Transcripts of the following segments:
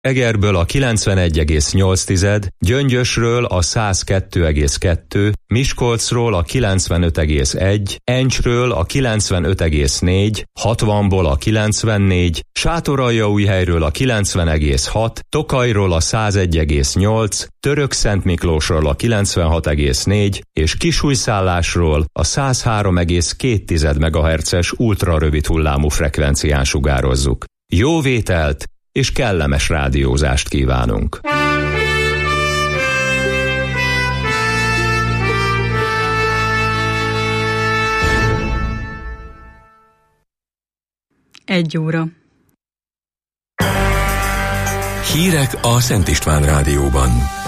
Egerből a 91,8, Gyöngyösről a 102,2, Miskolcról a 95,1, Encsről a 95,4, 60-ból a 94, Sátoraljaújhelyről a 90,6, Tokajról a 101,8, Törökszentmiklósról a 96,4 és Kisújszállásról a 103,2 MHz-es ultrarövid hullámú frekvencián sugározzuk. Jó vételt és kellemes rádiózást kívánunk! Egy óra. Hírek a Szent István Rádióban.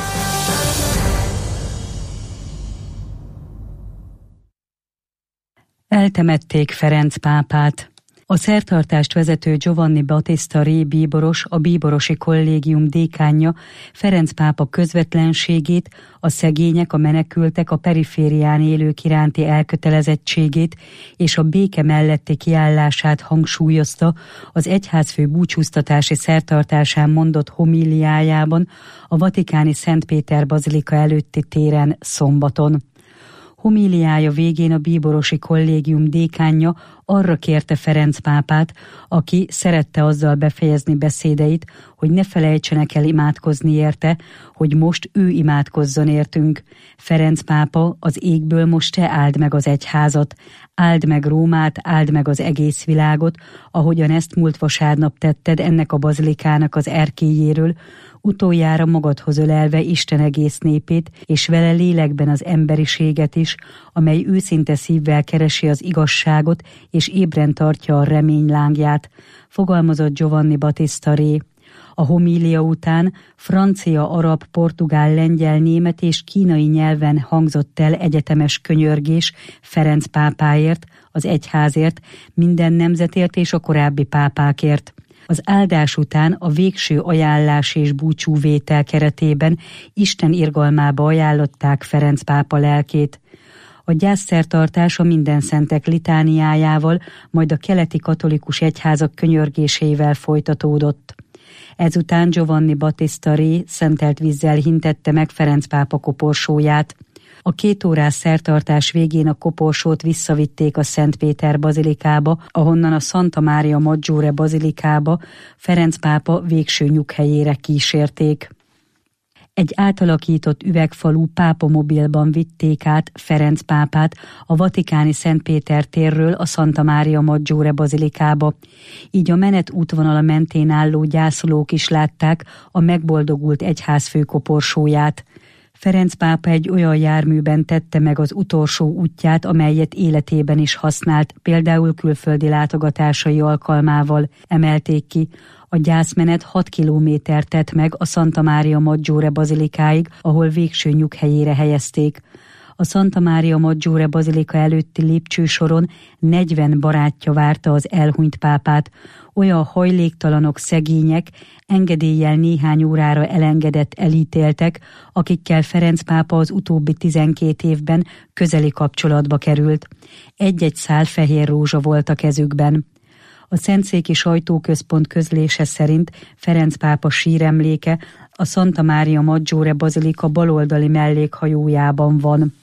Eltemették Ferenc pápát. A szertartást vezető Giovanni Battista Re bíboros, a bíborosi kollégium dékánja Ferenc pápa közvetlenségét, a szegények, a menekültek, a periférián élők iránti elkötelezettségét és a béke melletti kiállását hangsúlyozta az egyházfő búcsúztatási szertartásán mondott homíliájában a vatikáni Szent Péter bazilika előtti téren szombaton. Homíliája végén a bíborosi kollégium dékánja arra kérte Ferenc pápát, aki szerette azzal befejezni beszédeit, hogy ne felejtsenek el imádkozni érte, hogy most ő imádkozzon értünk. Ferenc pápa, az égből most te áld meg az egyházat, áld meg Rómát, áld meg az egész világot, ahogyan ezt múlt vasárnap tetted ennek a bazilikának az erkélyéről, utoljára magadhoz ölelve Isten egész népét, és vele lélekben az emberiséget is, amely őszinte szívvel keresi az igazságot, és ébren tartja a remény lángját, fogalmazott Giovanni Battista Re. A homília után francia, arab, portugál, lengyel, német és kínai nyelven hangzott el egyetemes könyörgés Ferenc pápáért, az egyházért, minden nemzetért és a korábbi pápákért. Az áldás után a végső ajánlás és búcsúvétel keretében Isten irgalmába ajánlották Ferenc pápa lelkét. A gyászszertartás a Mindenszentek litániájával, majd a keleti katolikus egyházak könyörgésével folytatódott. Ezután Giovanni Battista Re szentelt vízzel hintette meg Ferenc pápa koporsóját. A 2 órás szertartás végén a koporsót visszavitték a Szent Péter bazilikába, ahonnan a Santa Maria Maggiore bazilikába Ferenc pápa végső nyughelyére kísérték. Egy átalakított üvegfalú pápamobilban vitték át Ferenc pápát a vatikáni Szent Péter térről a Santa Maria Maggiore bazilikába. Így a menet útvonala mentén álló gyászolók is látták a megboldogult egyházfő koporsóját. Ferenc pápa egy olyan járműben tette meg az utolsó útját, amelyet életében is használt, például külföldi látogatásai alkalmával, emelték ki. A gyászmenet 6 kilométert tett meg a Santa Maria Maggiore bazilikáig, ahol végső nyughelyére helyezték. A Santa Maria Maggiore bazilika előtti lépcsősoron 40 barátja várta az elhunyt pápát, olyan hajléktalanok, szegények, engedéllyel néhány órára elengedett elítéltek, akikkel Ferenc pápa az utóbbi 12 évben közeli kapcsolatba került. Egy-egy szál fehér rózsa volt a kezükben. A Szentszéki Sajtóközpont közlése szerint Ferenc pápa síremléke a Santa Maria Maggiore bazilika baloldali mellékhajójában van.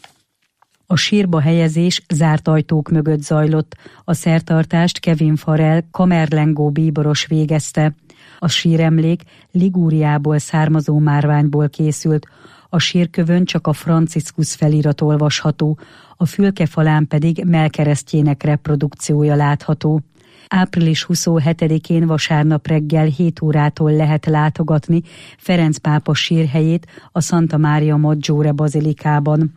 A sírba helyezés zárt ajtók mögött zajlott, a szertartást Kevin Farrell kamerlengó bíboros végezte. A síremlék Ligúriából származó márványból készült, a sírkövön csak a Franciscus felirat olvasható, a fülke falán pedig mellkeresztjének reprodukciója látható. Április 27-én vasárnap reggel 7 órától lehet látogatni Ferenc pápa sírhelyét a Santa Maria Maggiore bazilikában.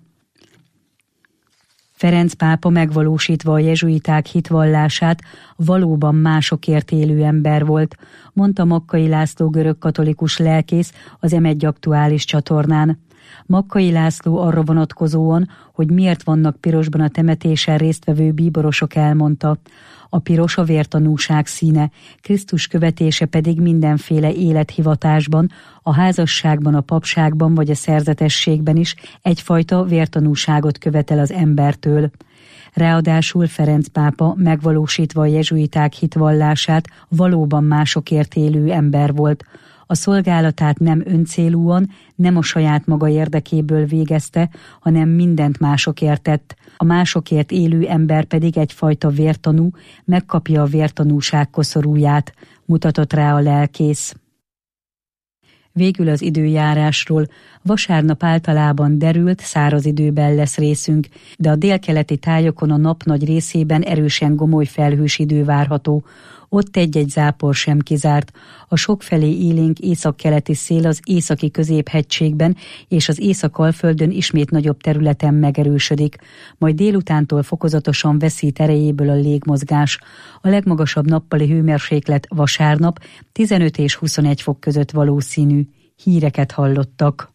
Ferenc pápa megvalósítva a jezsuiták hitvallását valóban másokért élő ember volt, mondta Makkai László görögkatolikus lelkész az M1 aktuális csatornán. Makkai László arra vonatkozóan, hogy miért vannak pirosban a temetésen résztvevő bíborosok, elmondta: a piros a vértanúság színe, Krisztus követése pedig mindenféle élethivatásban, a házasságban, a papságban vagy a szerzetességben is egyfajta vértanúságot követel az embertől. Ráadásul Ferenc pápa megvalósítva a jezsuiták hitvallását valóban másokért élő ember volt. A A szolgálatát nem öncélúan, nem a saját maga érdekéből végezte, hanem mindent másokért tett. A másokért élő ember pedig egyfajta vértanú, megkapja a vértanúság koszorúját, mutatott rá a lelkész. Végül az időjárásról. Vasárnap általában derült, száraz időben lesz részünk, de a délkeleti tájokon a nap nagy részében erősen gomoly felhős idő várható. Ott egy-egy zápor sem kizárt. A sokfelé élénk északkeleti szél az északi középhegységben és az Észak-Alföldön ismét nagyobb területen megerősödik, majd délutántól fokozatosan veszít erejéből a légmozgás. A legmagasabb nappali hőmérséklet vasárnap 15 és 21 fok között valószínű. Híreket hallottak.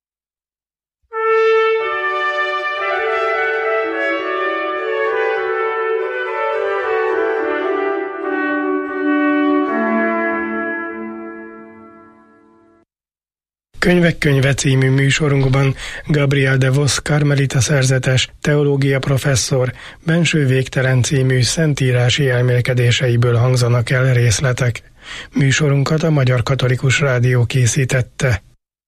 Könyvek könyve című műsorunkban Gabriel de Vos karmelita szerzetes, teológia professzor Benső végtelen című szentírási elmélkedéseiből hangzanak el részletek. Műsorunkat a Magyar Katolikus Rádió készítette.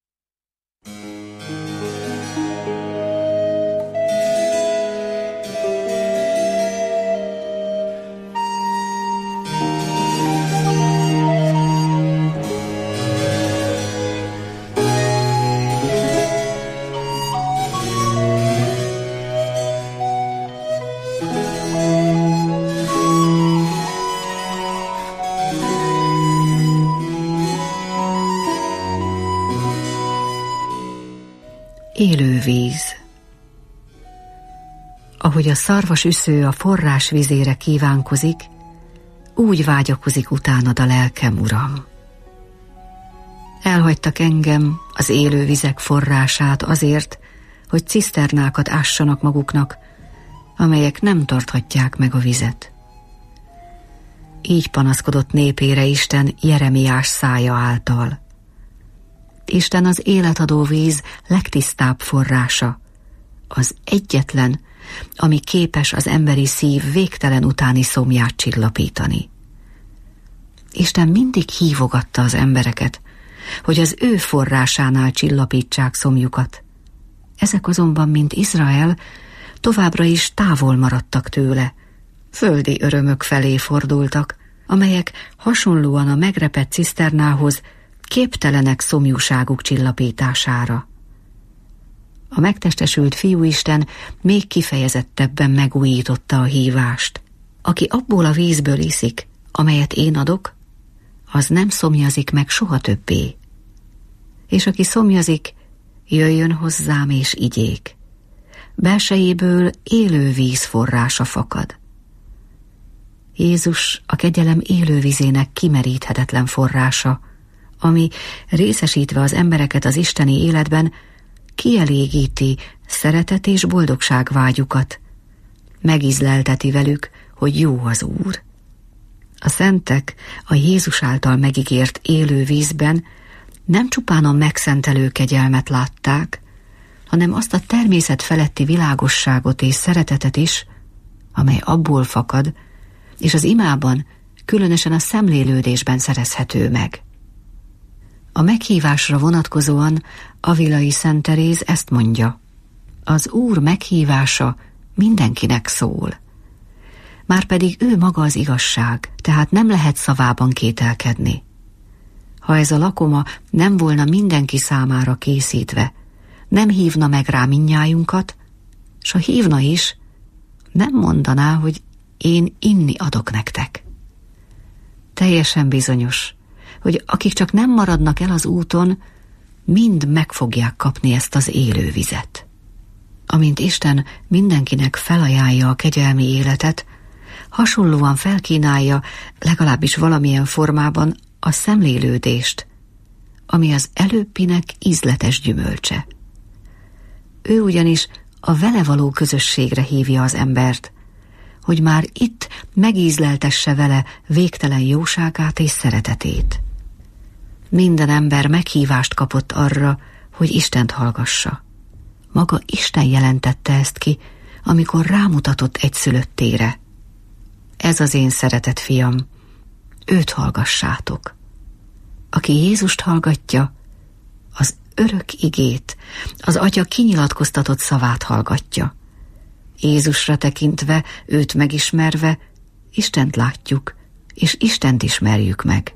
Élő víz. Ahogy a szarvas üsző a forrás vizére kívánkozik, úgy vágyakozik utánad a lelkem, Uram. Elhagytak engem, az élő vizek forrását azért, hogy ciszternákat ássanak maguknak, amelyek nem tarthatják meg a vizet. Így panaszkodott népére Isten Jeremiás szája által. Isten az életadó víz legtisztább forrása, az egyetlen, ami képes az emberi szív végtelen utáni szomját csillapítani. Isten mindig hívogatta az embereket, hogy az ő forrásánál csillapítsák szomjukat. Ezek azonban, mint Izrael, továbbra is távol maradtak tőle, földi örömök felé fordultak, amelyek hasonlóan a megrepett ciszternához képtelenek szomjúságuk csillapítására. A megtestesült Fiúisten még kifejezettebben megújította a hívást. Aki abból a vízből iszik, amelyet én adok, az nem szomjazik meg soha többé. És aki szomjazik, jöjjön hozzám és igyék. Belsejéből élő víz forrása fakad. Jézus a kegyelem élő vizének kimeríthetetlen forrása, ami részesítve az embereket az isteni életben, kielégíti szeretet és boldogság vágyukat, megízlelteti velük, hogy jó az Úr. A szentek a Jézus által megígért élő vízben nem csupán a megszentelő kegyelmet látták, hanem azt a természet feletti világosságot és szeretetet is, amely abból fakad, és az imában, különösen a szemlélődésben szerezhető meg. A meghívásra vonatkozóan Avilai Szent Teréz ezt mondja: az Úr meghívása mindenkinek szól. Márpedig ő maga az igazság, tehát nem lehet szavában kételkedni. Ha ez a lakoma nem volna mindenki számára készítve, nem hívna meg rá mindnyájunkat, s ha hívna is, nem mondaná, hogy én inni adok nektek. Teljesen bizonyos, hogy akik csak nem maradnak el az úton, mind meg fogják kapni ezt az élő vizet. Amint Isten mindenkinek felajánlja a kegyelmi életet, hasonlóan felkínálja legalábbis valamilyen formában a szemlélődést, ami az előbbinek ízletes gyümölcse. Ő ugyanis a vele való közösségre hívja az embert, hogy már itt megízleltesse vele végtelen jóságát és szeretetét. Minden ember meghívást kapott arra, hogy Istent hallgassa. Maga Isten jelentette ezt ki, amikor rámutatott egyszülöttére. Ez az én szeretett fiam, őt hallgassátok. Aki Jézust hallgatja, az örök igét, az Atya kinyilatkoztatott szavát hallgatja. Jézusra tekintve, őt megismerve, Istent látjuk, és Istent ismerjük meg.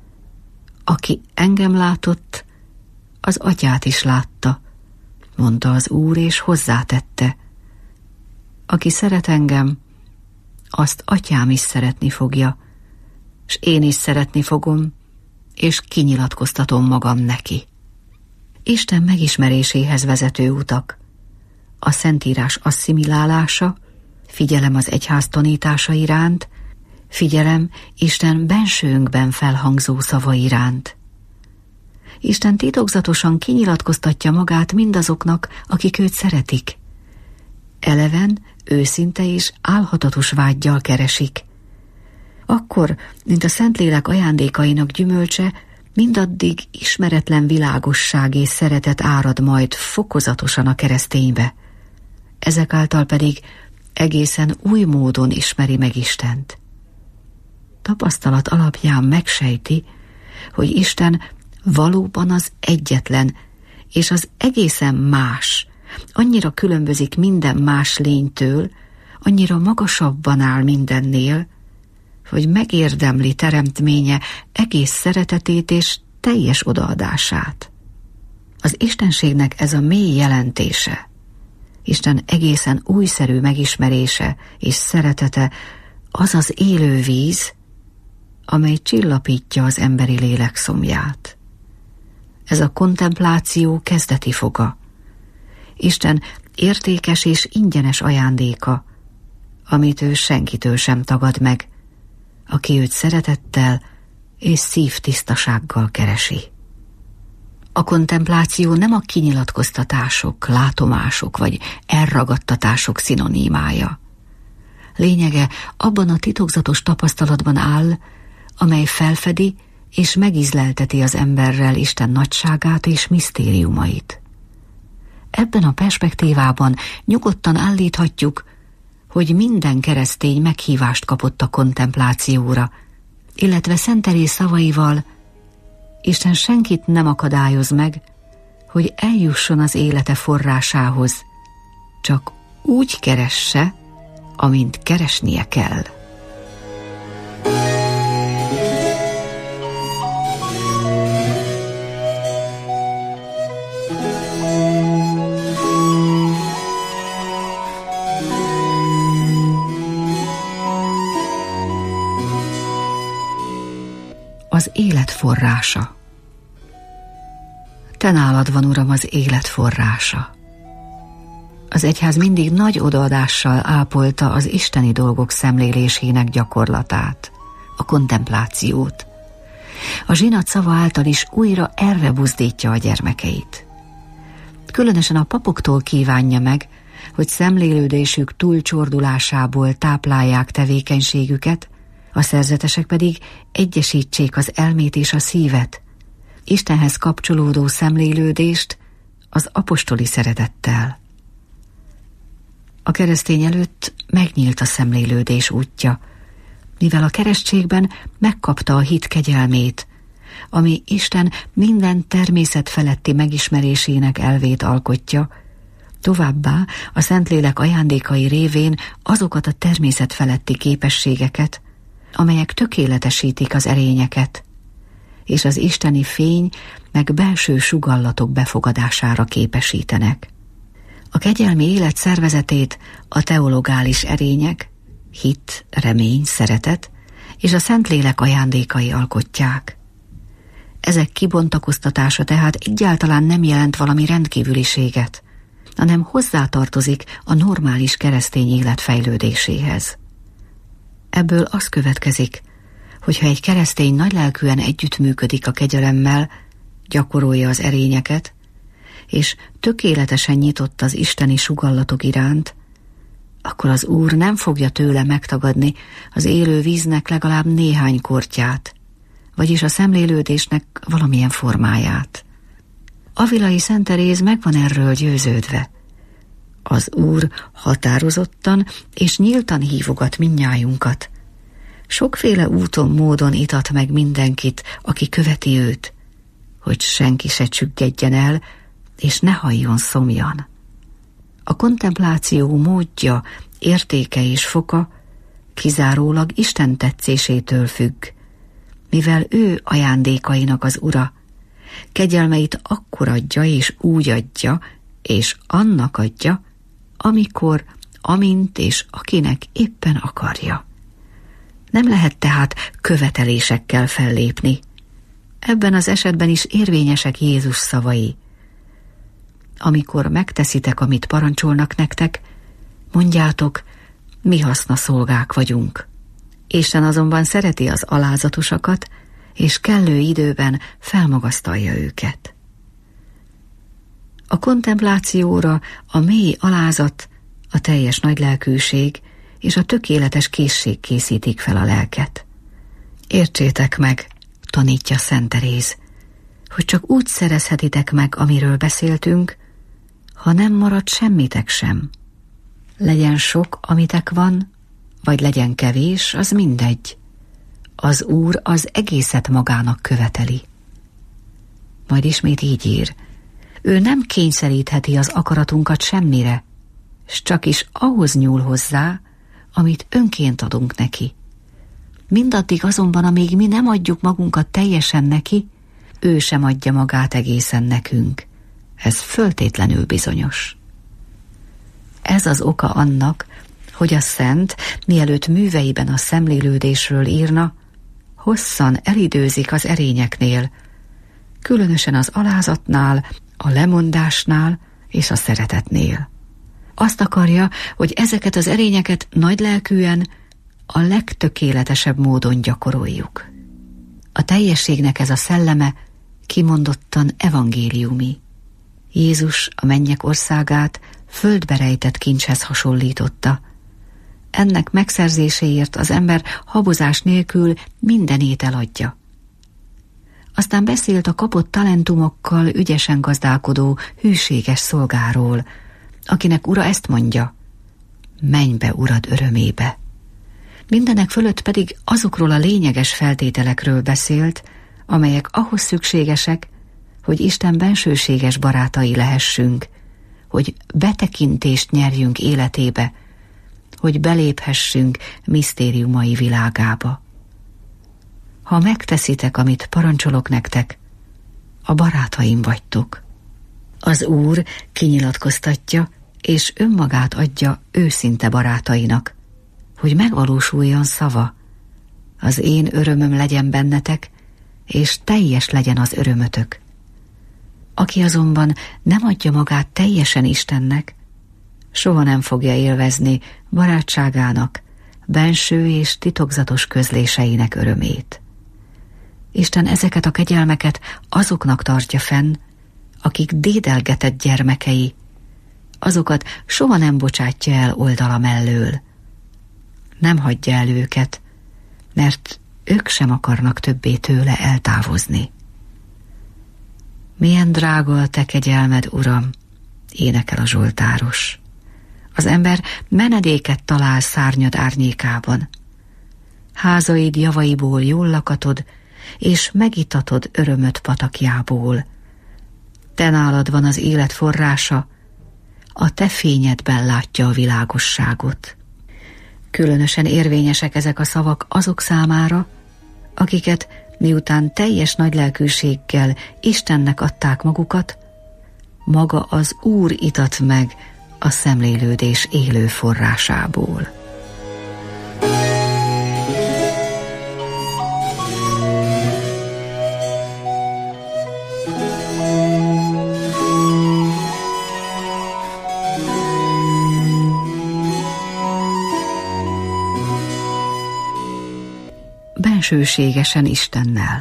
Aki engem látott, az Atyát is látta, mondta az Úr, és hozzátette: aki szeret engem, azt Atyám is szeretni fogja, s én is szeretni fogom, és kinyilatkoztatom magam neki. Isten megismeréséhez vezető utak: a Szentírás asszimilálása, figyelem az egyház tanítása iránt, figyelem Isten bensőnkben felhangzó szava iránt. Isten titokzatosan kinyilatkoztatja magát mindazoknak, akik őt szeretik. Eleven, őszinte és álhatatos vággyal keresik. Akkor, mint a Szentlélek ajándékainak gyümölcse, mindaddig ismeretlen világosság és szeretet árad majd fokozatosan a kereszténybe. Ezek által pedig egészen új módon ismeri meg Istent. Tapasztalat alapján megsejti, hogy Isten valóban az egyetlen, és az egészen más, annyira különbözik minden más lénytől, annyira magasabban áll mindennél, hogy megérdemli teremtménye egész szeretetét és teljes odaadását. Az istenségnek ez a mély jelentése, Isten egészen újszerű megismerése és szeretete az az élő víz, amely csillapítja az emberi lélek szomját. Ez a kontempláció kezdeti foga, Isten értékes és ingyenes ajándéka, amit ő senkitől sem tagad meg, aki őt szeretettel és szívtisztasággal keresi. A kontempláció nem a kinyilatkoztatások, látomások vagy elragadtatások szinonimája. Lényege abban a titokzatos tapasztalatban áll, amely felfedi és megízlelteti az emberrel Isten nagyságát és misztériumait. Ebben a perspektívában nyugodtan állíthatjuk, hogy minden keresztény meghívást kapott a kontemplációra, illetve Szent Teréz szavaival: Isten senkit nem akadályoz meg, hogy eljusson az élete forrásához, csak úgy keresse, amint keresnie kell. Az élet forrása. Te nálad van, Uram, az élet forrása. Az egyház mindig nagy odaadással ápolta az isteni dolgok szemlélésének gyakorlatát, a kontemplációt. A zsinat szava által is újra erre buzdítja a gyermekeit. Különösen a papoktól kívánja meg, hogy szemlélődésük túlcsordulásából táplálják tevékenységüket, a szerzetesek pedig egyesítsék az elmét és a szívet, Istenhez kapcsolódó szemlélődést az apostoli szeretettel. A keresztény előtt megnyílt a szemlélődés útja, mivel a keresztségben megkapta a hit kegyelmét, ami Isten minden természet feletti megismerésének elvét alkotja, továbbá a Szentlélek ajándékai révén azokat a természet feletti képességeket, amelyek tökéletesítik az erényeket, és az isteni fény meg belső sugallatok befogadására képesítenek. A kegyelmi élet szervezetét a teologális erények, hit, remény, szeretet és a Szentlélek ajándékai alkotják. Ezek kibontakoztatása tehát egyáltalán nem jelent valami rendkívüliséget, hanem hozzátartozik a normális keresztény élet fejlődéséhez. Ebből az következik, hogyha egy keresztény nagylelkűen együttműködik a kegyelemmel, gyakorolja az erényeket, és tökéletesen nyitott az isteni sugallatok iránt, akkor az Úr nem fogja tőle megtagadni az élő víznek legalább néhány kortyát, vagyis a szemlélődésnek valamilyen formáját. Avilai Szent Teréz meg van erről győződve. Az Úr határozottan és nyíltan hívogat mindnyájunkat, sokféle úton, módon itat meg mindenkit, aki követi őt, hogy senki se csüggedjen el, és ne halljon szomjan. A kontempláció módja, értéke és foka kizárólag Isten tetszésétől függ, mivel ő ajándékainak az ura, kegyelmeit akkor adja és úgy adja, és annak adja, amikor, amint és akinek éppen akarja. Nem lehet tehát követelésekkel fellépni. Ebben az esetben is érvényesek Jézus szavai. Amikor megteszitek, amit parancsolnak nektek, mondjátok, mi haszna szolgák vagyunk. Isten azonban szereti az alázatosakat, és kellő időben felmagasztalja őket. A kontemplációra a mély alázat, a teljes nagylelkűség és a tökéletes készség készítik fel a lelket. Értsétek meg, tanítja Szent Teréz, hogy csak úgy szerezhetitek meg, amiről beszéltünk, ha nem marad semmitek sem. Legyen sok, amitek van, vagy legyen kevés, az mindegy. Az Úr az egészet magának követeli. Majd ismét így ír, ő nem kényszerítheti az akaratunkat semmire, s csak is ahhoz nyúl hozzá, amit önként adunk neki. Mindaddig azonban, amíg mi nem adjuk magunkat teljesen neki, ő sem adja magát egészen nekünk. Ez föltétlenül bizonyos. Ez az oka annak, hogy a szent, mielőtt műveiben a szemlélődésről írna, hosszan elidőzik az erényeknél, különösen az alázatnál, a lemondásnál és a szeretetnél. Azt akarja, hogy ezeket az erényeket nagylelkűen, a legtökéletesebb módon gyakoroljuk. A teljességnek ez a szelleme kimondottan evangéliumi. Jézus a mennyek országát földbe rejtett kincshez hasonlította. Ennek megszerzéséért az ember habozás nélkül mindenét eladja. Aztán beszélt a kapott talentumokkal ügyesen gazdálkodó, hűséges szolgáról, akinek ura ezt mondja, menj be urad örömébe. Mindenek fölött pedig azokról a lényeges feltételekről beszélt, amelyek ahhoz szükségesek, hogy Isten bensőséges barátai lehessünk, hogy betekintést nyerjünk életébe, hogy beléphessünk misztériumai világába. Ha megteszitek, amit parancsolok nektek, a barátaim vagytok. Az Úr kinyilatkoztatja, és önmagát adja őszinte barátainak, hogy megvalósuljon szava. Az én örömöm legyen bennetek, és teljes legyen az örömötök. Aki azonban nem adja magát teljesen Istennek, soha nem fogja élvezni barátságának, benső és titokzatos közléseinek örömét. Isten ezeket a kegyelmeket azoknak tartja fenn, akik dédelgetett gyermekei, azokat soha nem bocsátja el oldala mellől. Nem hagyja el őket, mert ők sem akarnak többé tőle eltávozni. Milyen drága a te kegyelmed, Uram, énekel a zsoltáros. Az ember menedéket talál szárnyad árnyékában. Házaid javaiból jól lakatod, és megitatod örömöt patakjából. Te nálad van az élet forrása, a te fényedben látja a világosságot. Különösen érvényesek ezek a szavak azok számára, akiket miután teljes nagylelkűséggel Istennek adták magukat, maga az Úr itat meg a szemlélődés élő forrásából. Bensőségesen Istennel.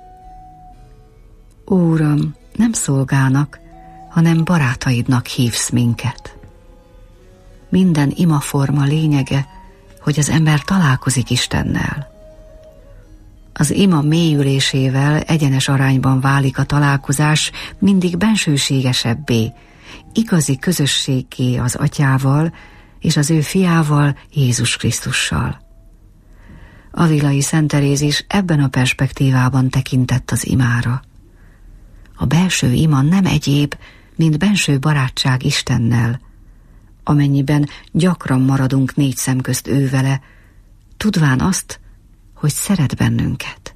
Uram, nem szolgának, hanem barátaidnak hívsz minket. Minden imaforma lényege, hogy az ember találkozik Istennel. Az ima mélyülésével egyenes arányban válik a találkozás mindig bensőségesebbé, igazi közösséggé az Atyával és az ő fiával, Jézus Krisztussal. Avilai Szent Teréz is ebben a perspektívában tekintett az imára. A belső ima nem egyéb, mint benső barátság Istennel, amennyiben gyakran maradunk négy szem közt ővele, tudván azt, hogy szeret bennünket.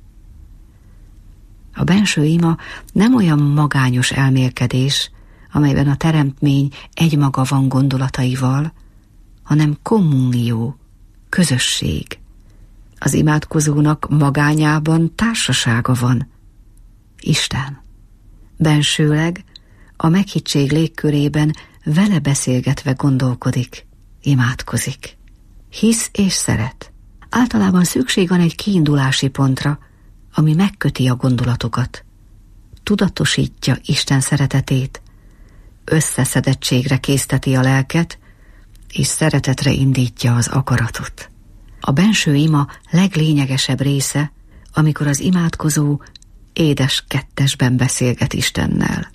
A benső ima nem olyan magányos elmélkedés, amelyben a teremtmény egymaga van gondolataival, hanem kommunió, közösség. Az imádkozónak magányában társasága van. Isten. Bensőleg a meghittség légkörében vele beszélgetve gondolkodik, imádkozik. Hisz és szeret. Általában szükség van egy kiindulási pontra, ami megköti a gondolatokat. Tudatosítja Isten szeretetét, összeszedettségre készteti a lelket, és szeretetre indítja az akaratot. A benső ima leglényegesebb része, amikor az imádkozó édes kettesben beszélget Istennel.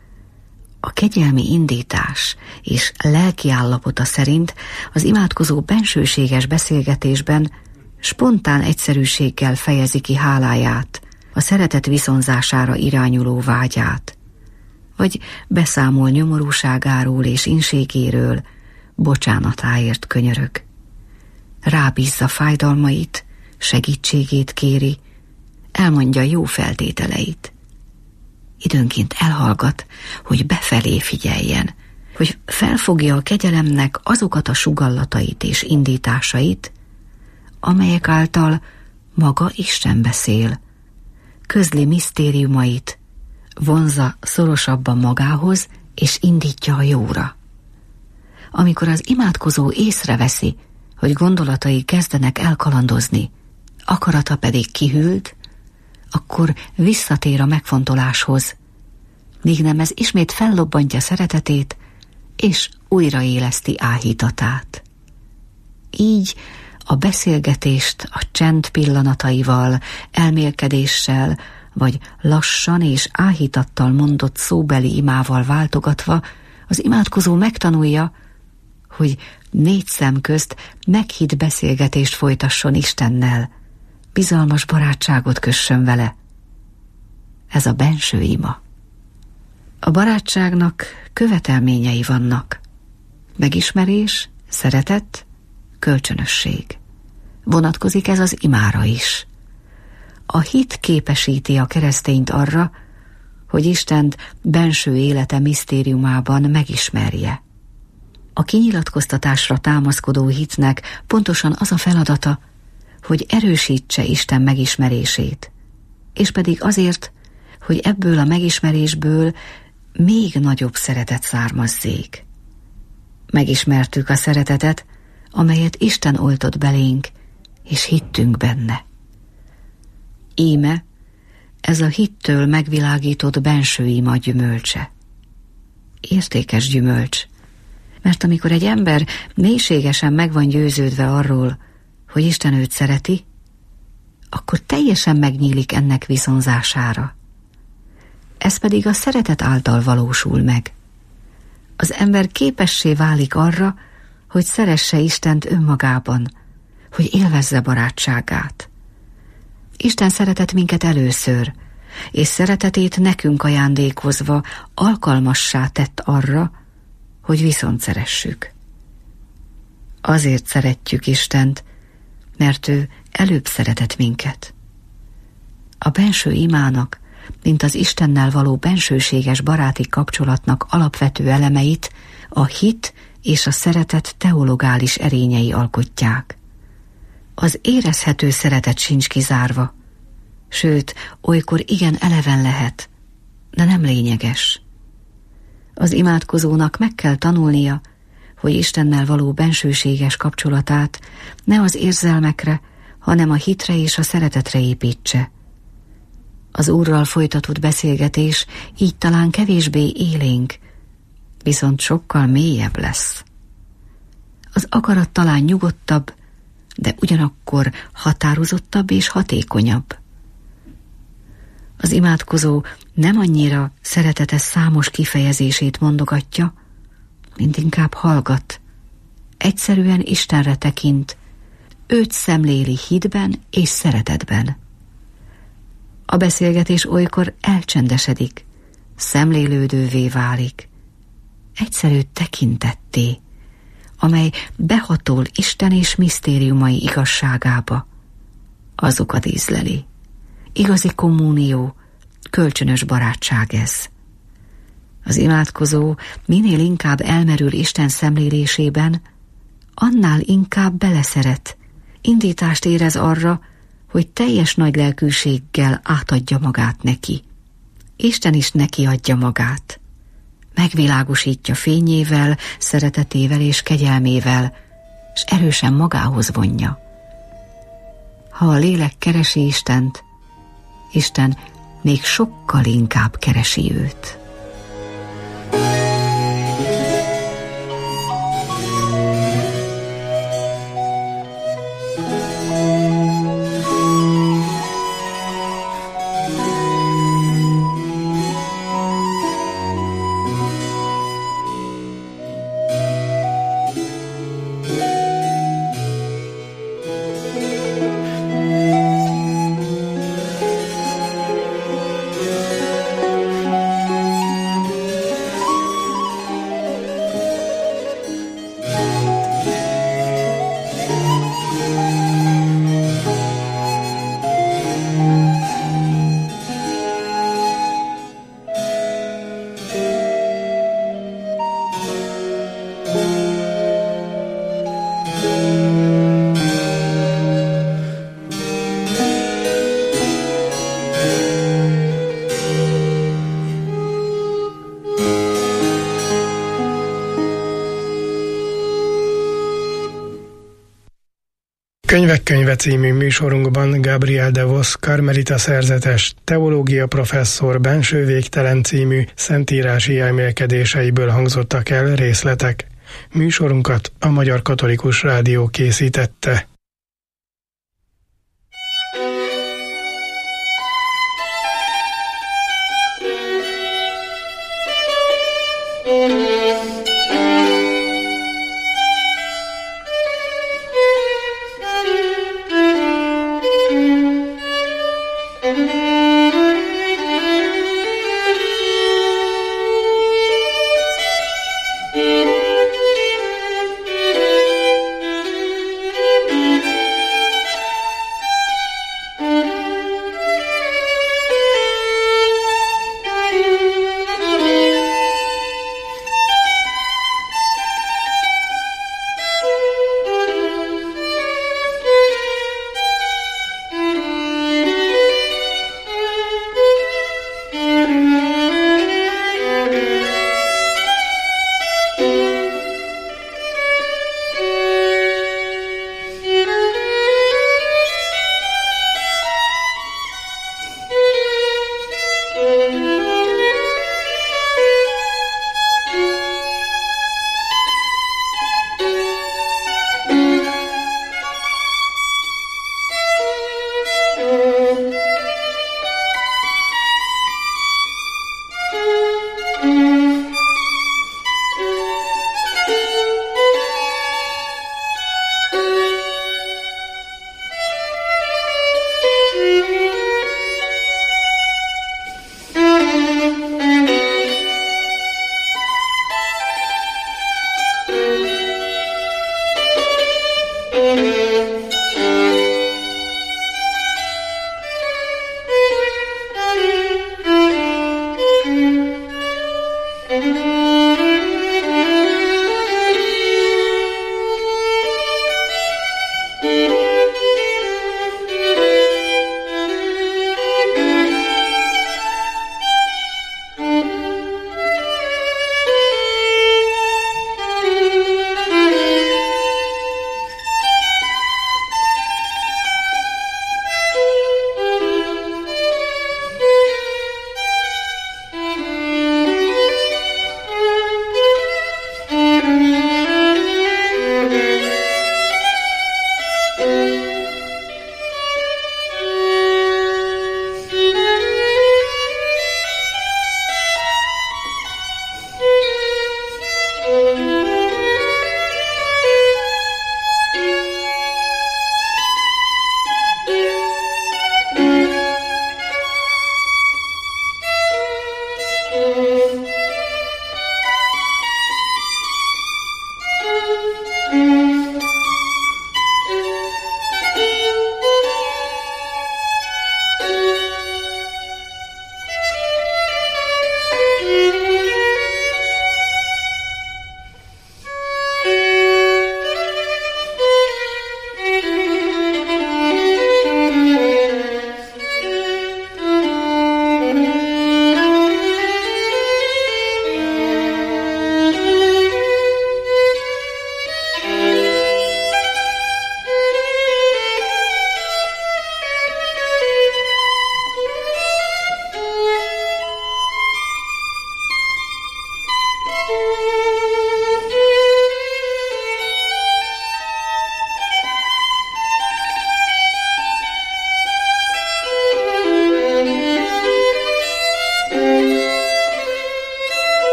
A kegyelmi indítás és lelki állapota szerint az imádkozó bensőséges beszélgetésben spontán egyszerűséggel fejezi ki háláját, a szeretet viszonzására irányuló vágyát, vagy beszámol nyomorúságáról és inségéről, bocsánatáért könyörög. Rábízza fájdalmait, segítségét kéri, elmondja jó feltételeit. Időnként elhallgat, hogy befelé figyeljen, hogy felfogja a kegyelemnek azokat a sugallatait és indításait, amelyek által maga Isten beszél, közli misztériumait, vonzza szorosabban magához és indítja a jóra. Amikor az imádkozó észreveszi, hogy gondolatai kezdenek elkalandozni, akarata pedig kihűlt, akkor visszatér a megfontoláshoz, míg nem ez ismét fellobbantja szeretetét, és újraéleszti áhítatát. Így a beszélgetést a csend pillanataival, elmélkedéssel, vagy lassan és áhítattal mondott szóbeli imával váltogatva az imádkozó megtanulja, hogy négy szem közt meghitt beszélgetést folytasson Istennel, bizalmas barátságot kössön vele. Ez a benső ima. A barátságnak követelményei vannak. Megismerés, szeretet, kölcsönösség. Vonatkozik ez az imára is. A hit képesíti a keresztényt arra, hogy Istent benső élete misztériumában megismerje. A kinyilatkoztatásra támaszkodó hitnek pontosan az a feladata, hogy erősítse Isten megismerését, és pedig azért, hogy ebből a megismerésből még nagyobb szeretet származzék. Megismertük a szeretetet, amelyet Isten oltott belénk, és hittünk benne. Íme, ez a hittől megvilágított benső ima gyümölcse. Értékes gyümölcs, mert amikor egy ember mélységesen meg van győződve arról, hogy Isten őt szereti, akkor teljesen megnyílik ennek viszonzására. Ez pedig a szeretet által valósul meg. Az ember képessé válik arra, hogy szeresse Istent önmagában, hogy élvezze barátságát. Isten szeretett minket először, és szeretetét nekünk ajándékozva alkalmassá tett arra, hogy viszont szeressük. Azért szeretjük Istent, mert ő előbb szeretett minket. A benső imának, mint az Istennel való bensőséges baráti kapcsolatnak alapvető elemeit a hit és a szeretet teologális erényei alkotják. Az érezhető szeretet sincs kizárva, sőt, olykor igen eleven lehet, de nem lényeges. Az imádkozónak meg kell tanulnia, hogy Istennel való bensőséges kapcsolatát ne az érzelmekre, hanem a hitre és a szeretetre építse. Az Úrral folytatott beszélgetés így talán kevésbé élénk, viszont sokkal mélyebb lesz. Az akarat talán nyugodtabb, de ugyanakkor határozottabb és hatékonyabb. Az imádkozó nem annyira szeretete számos kifejezését mondogatja, mint inkább hallgat. Egyszerűen Istenre tekint, őt szemléli hitben és szeretetben. A beszélgetés olykor elcsendesedik, szemlélődővé válik, egyszerű tekintetté, amely behatol Isten és misztériumai igazságába, azokat ízleli. Igazi kommunió, kölcsönös barátság ez. Az imádkozó minél inkább elmerül Isten szemlélésében, annál inkább beleszeret, indítást érez arra, hogy teljes nagy lelkűséggel átadja magát neki. Isten is neki adja magát. Megvilágosítja fényével, szeretetével és kegyelmével, és erősen magához vonja. Ha a lélek keresi Istent, Isten még sokkal inkább keresi őt. Könyvek könyve című műsorunkban Gabriel de Vos karmelita szerzetes, teológia professzor Benső végtelen című szentírási elmélkedéseiből hangzottak el részletek. Műsorunkat a Magyar Katolikus Rádió készítette.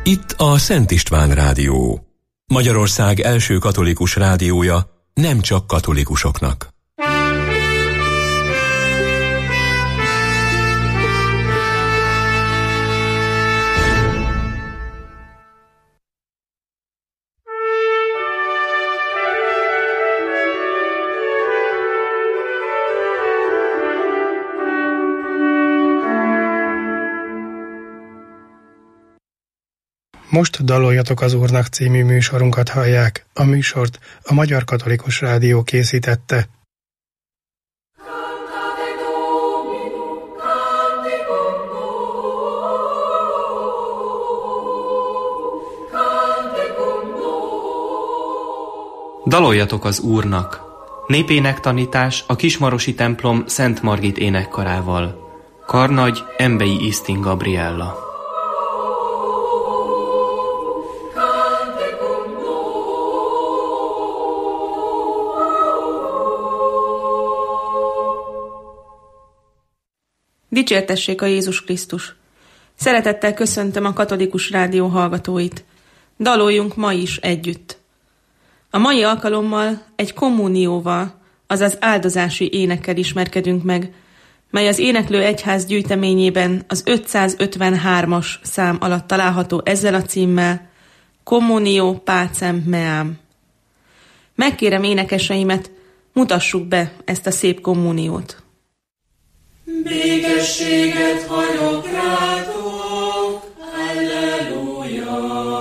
Itt a Szent István Rádió. Magyarország első katolikus rádiója, nem csak katolikusoknak. Most Daloljatok az Úrnak című műsorunkat hallják. A műsort a Magyar Katolikus Rádió készítette. Daloljatok az Úrnak! Népénektanítás a Kismarosi templom Szent Margit énekkarával. Karnagy Embei Isztin Gabriella. Dicsértessék a Jézus Krisztus! Szeretettel köszöntöm a Katolikus Rádió hallgatóit. Daloljunk ma is együtt. A mai alkalommal egy kommunióval, azaz áldozási énekkel ismerkedünk meg, mely az Éneklő Egyház gyűjteményében az 553-as szám alatt található ezzel a címmel: Communio Pacem Meam. Megkérem énekeseimet, mutassuk be ezt a szép kommuniót. Békességet hagyok rátok, halleluja!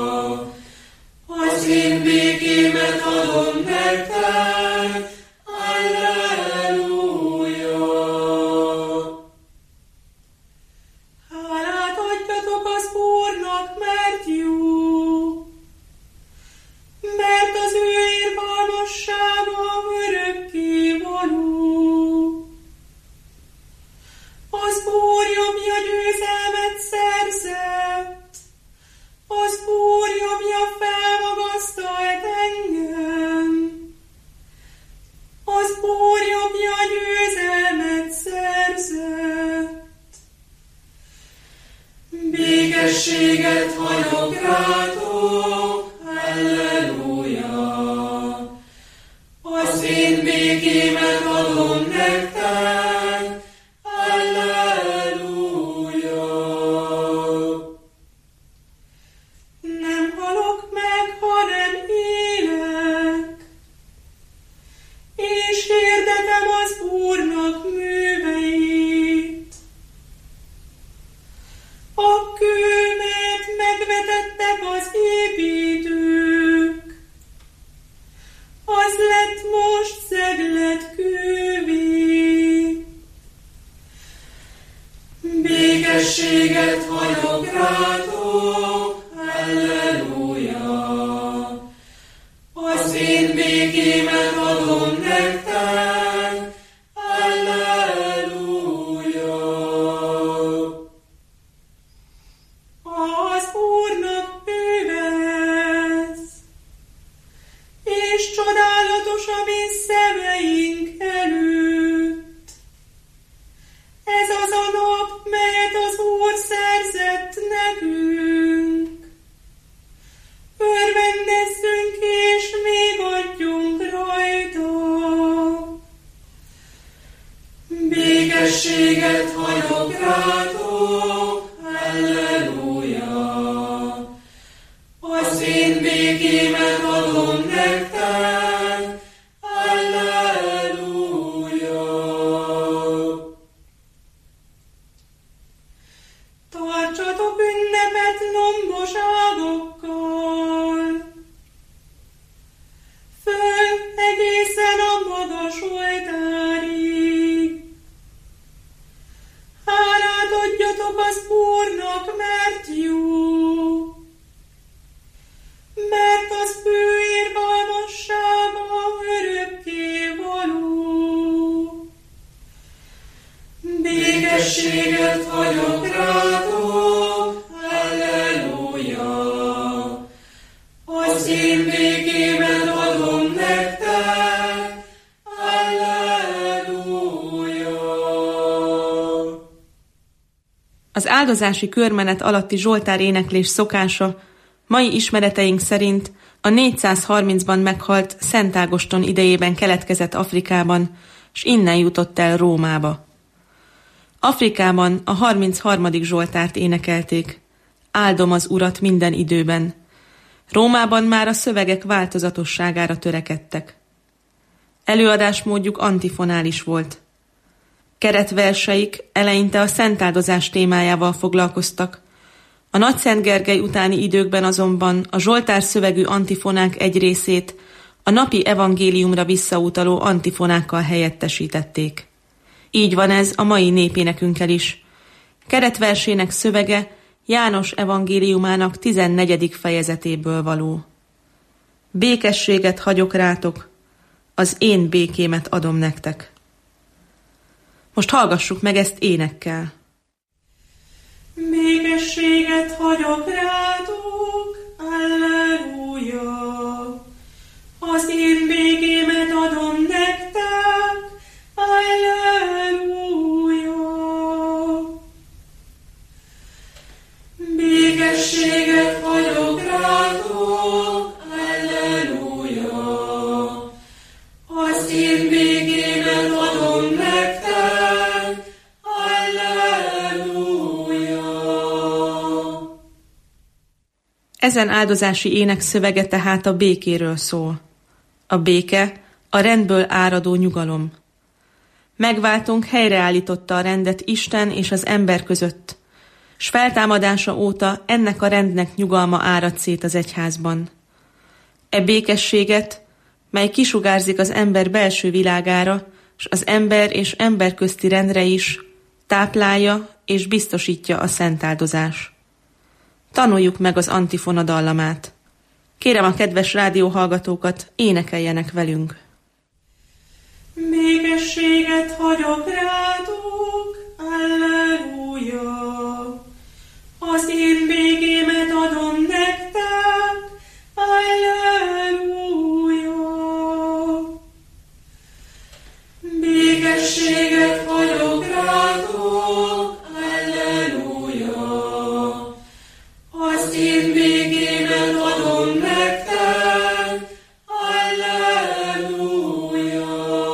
Az én békémet adom nektek, halleluja! Hálát adjatok az Úrnak, mert jó, mert az ő irgalmassága örökké való. Az Úr jobbja győzelmet szerzett, az Úr jobbja felmagasztalt engem, az Úr jobbja győzelmet szerzett. Békességet hagyok rátok, halleluja! Az én békémet adom nektek, halleluja! Nem halok meg, hanem élek, és hirdetem az Úrnak műveit. A kő, melyet megvetettek az építők, az lett most szeglet kővé. Békességet hagyok rátok, halleluja! Az én békémet adom nektek, halleluja! Az Úrnak művez, és csodálatos a mi szemeink előtt. Ez az a nap, melyet az Úr szerzett nekünk. Örvendezzünk és még adjunk rajta. Békességet hagyok rátok, halleluja! Az én békémet adom nektek, halleluja! Tartsatok ünnepet lombos ágokkal, föl egészen a magas oltárig. Hálát adjatok az Úrnak, mert jó, mert az ő irgalmassága örökké való. Békességet hagyok rátok, halleluja! Az én békémet adom nektek, halleluja! Az áldozási körmenet alatti zsoltár éneklés szokása Mai ismereteink szerint a 430-ban meghalt Szent Ágoston idejében keletkezett Afrikában, s innen jutott el Rómába. Afrikában a 33. Zsoltárt énekelték. Áldom az Urat minden időben. Rómában már a szövegek változatosságára törekedtek. Előadásmódjuk antifonális volt. Keretverseik eleinte a szentáldozás témájával foglalkoztak. A Nagyszent Gergely utáni időkben azonban a zsoltár szövegű antifonák egy részét a napi evangéliumra visszautaló antifonákkal helyettesítették. Így van ez a mai népénekünkkel is. Keretversének szövege János evangéliumának 14. fejezetéből való. Békességet hagyok rátok, az én békémet adom nektek. Most hallgassuk meg ezt énekkel. Békességet hagyok rátok, alleluja. Az én békémet adom nektek, alleluja. Békességet hagyok rátok, alleluja. Az én békémet adom nektek, alleluja. Ezen áldozási ének szövege tehát a békéről szól. A béke a rendből áradó nyugalom. Megváltónk helyreállította a rendet Isten és az ember között, s feltámadása óta ennek a rendnek nyugalma árad szét az egyházban. E békességet, mely kisugárzik az ember belső világára, s az ember és ember közti rendre is, táplálja és biztosítja a szentáldozás. Tanuljuk meg az antifona dallamát. Kérem a kedves rádióhallgatókat, énekeljenek velünk. Békességet hagyok rátok, alleluja. Az én békémet adom nektek, alleluja. Békességet hagyok rátok, alleluja. Az én békémet adom nektek, alleluja.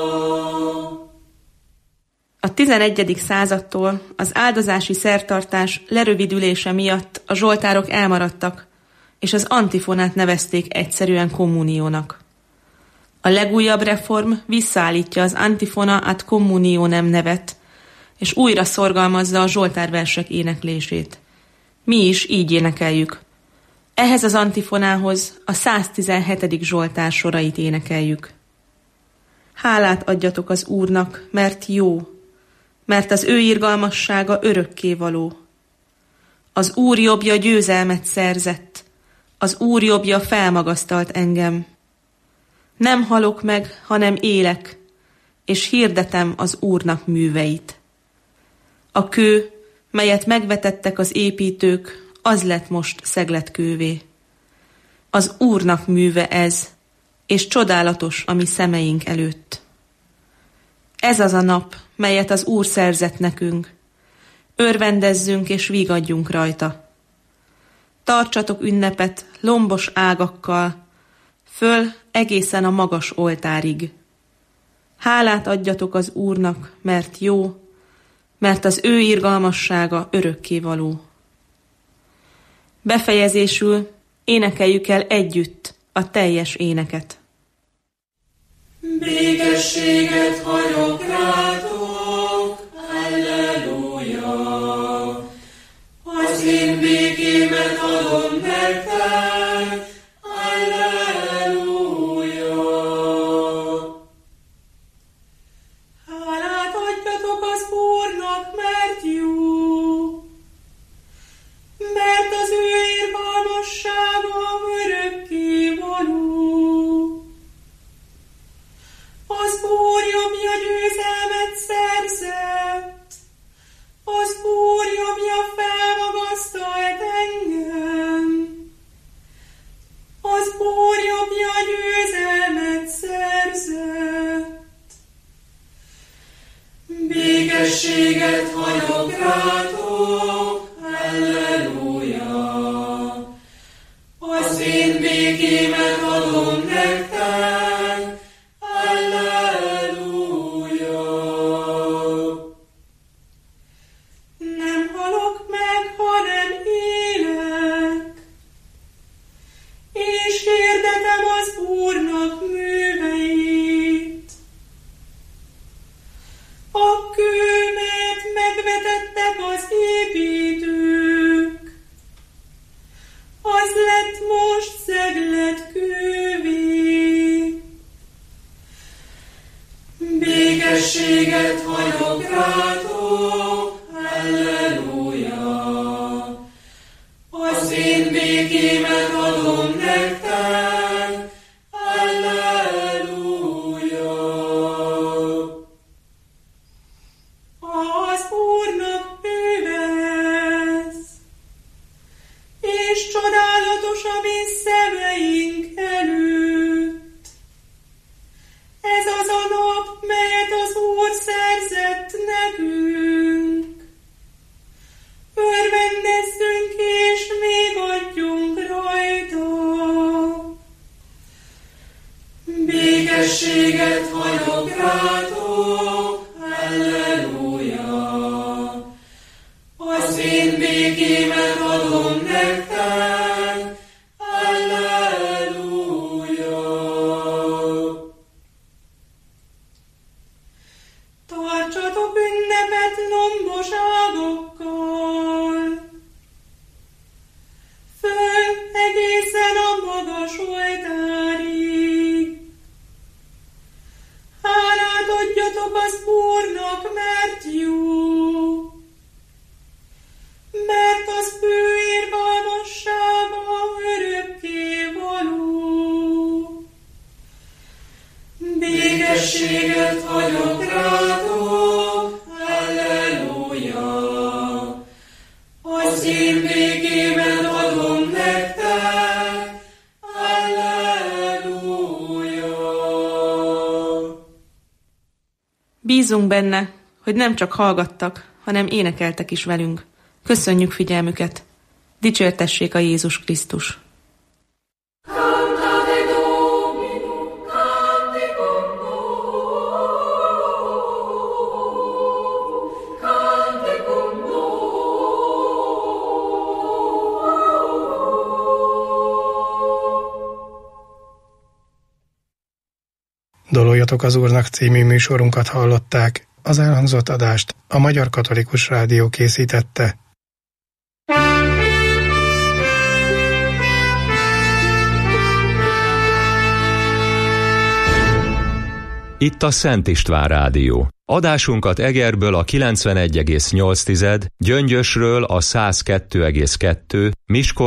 A 11. századtól az áldozási szertartás lerövidülése miatt a zsoltárok elmaradtak, és az antifonát nevezték egyszerűen kommuniónak. A legújabb reform visszaállítja az antifona ad communionem nevet, és újra szorgalmazza a zsoltárversek éneklését. Mi is így énekeljük. Ehhez az antifonához a 117. zsoltár sorait énekeljük. Hálát adjatok az Úrnak, mert jó, mert az ő irgalmassága örökkévaló. Az Úr jobbja győzelmet szerzett, az Úr jobbja felmagasztalt engem. Nem halok meg, hanem élek, és hirdetem az Úrnak műveit. A kő, melyet megvetettek az építők, az lett most szegletkővé. Az Úrnak műve ez, és csodálatos a mi szemeink előtt. Ez az a nap, melyet az Úr szerzett nekünk. Örvendezzünk és vigadjunk rajta. Tartsatok ünnepet lombos ágakkal, föl egészen a magas oltárig. Hálát adjatok az Úrnak, mert jó, mert az ő irgalmassága örökkévaló. Befejezésül énekeljük el együtt a teljes éneket. Békességet hagyok rátok, alleluja. Az én békémet adom nektek, alleluja. Hálát adjatok az Úrnak, mert jó, mert az ő irgalmassága örökkévaló. Az Úr jobbja győzelmet szerzett, az Úr jobbja felmagasztalt engem. békémet adom nektek, Alleluja. Nem halok meg, hanem élek, és hirdetem az Úrnak műveit. A kő, melyet megvetettek az építők, az lett most szegletkővé. Békességet hagyok rátok, Alleluja. Az én békémet adom nektek, Alleluja. Az Úrnak művez, és csodálatos a mi szemeink előtt. Ez az a nap, melyet az Úr szerzett nekünk. Örvendezzünk és négadjunk rajta. Békességet hagyok rátok, Alleluja. Az én békémet adom nektek, Alleluja. Tartsatok ünnepet lombos ágokkal, föl egészen a magas oltárig. Hálát adjatok az Úrnak, mert jó, mert az ő irgalmassága örökké való. Békességet hagyok rátok, Alleluja. Az én békémet adom nektek, Alleluja. Bízunk benne, hogy nem csak hallgattak, hanem énekeltek is velünk. Köszönjük figyelmüket! Dicsértessék a Jézus Krisztus! Daloljatok az Úrnak című műsorunkat hallották. Az elhangzott adást a Magyar Katolikus Rádió készítette. Itt a Szent István Rádió. Adásunkat Egerből a 91,8, Gyöngyösről a 102,2, Miskolcról